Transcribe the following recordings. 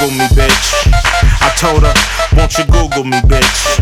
Google me, bitch. I told her, won't you Google me, bitch.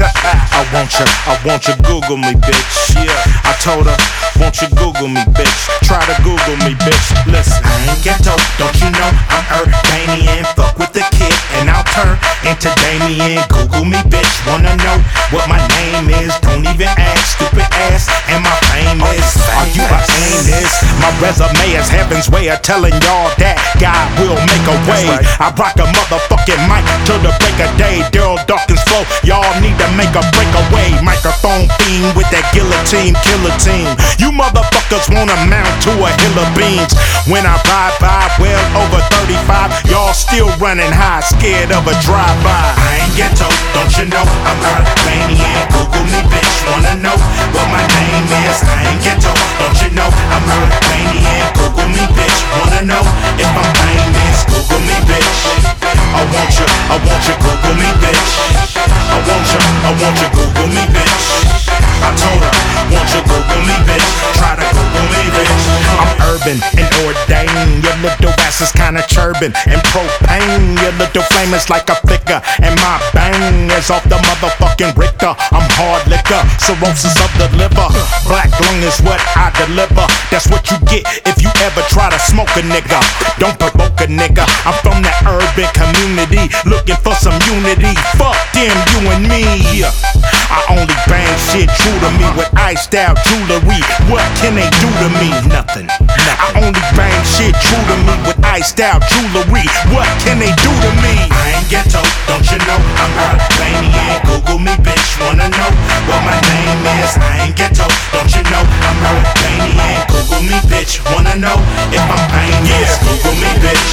I want you Google me, bitch. Yeah. I told her, won't you Google me, bitch. Try to Google me, bitch. Listen. I ain't ghetto, don't you know I'm Urbanian. Fuck with the kid and I'll turn into Damien. Google me, bitch, wanna know what my name is. Don't even ask, stupid ass, am I famous? Are you a famous? My resume is heaven's way of telling y'all that God will make a way. I rock a motherfucking mic till the break of day. Daryl Dawkins flow, y'all need to make a breakaway. Microphone fiend with that guillotine killer team. You motherfuckers won't amount to a hill of beans. When I ride by, well over 35, y'all still running high, scared of a drive-by. I ain't ghetto, don't you know I'm Urbanian. Google me, bitch, wanna know what my name is. I ain't ghetto, don't you know I'm Urbanian. Google me, bitch, wanna know if I'm famous. Google me, bitch. I want you Google me, bitch. I want you Google me, bitch. I told her, won't you Google me, bitch. Try to Google me, bitch. I'm urban and ordained. Your little ass is kinda churban and propane. Your little flame is like a flicker, and my bang is off the motherfucking Richter. I'm hard liquor, cirrhosis of the liver. Black lung is what I deliver. That's what you get if you ever try to smoke a nigga. Don't provoke a nigga. I'm from that urban community, looking for some unity. Fuck them, you and me. I only bang shit true to me with iced out jewelry. What can they do to me? Nothing. I only bang shit true to me with iced out jewelry. What can they do to me? I ain't ghetto, don't you know I'm Urbanian. Google me, bitch, wanna know what my name is. I ain't ghetto, don't you know I'm Urbanian. Google me, bitch, wanna know if I'm famous. Google me, bitch.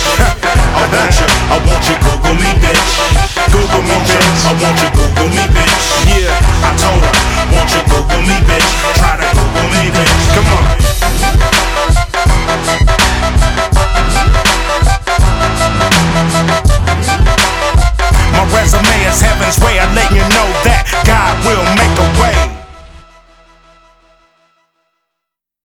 I want you Google me, bitch. Google me, bitch. I want you Google me, bitch. Yeah, I told her, won't you Google me, bitch. Try to Google me, bitch. Come on. My resume is heaven's way of letting you know that God will make a way.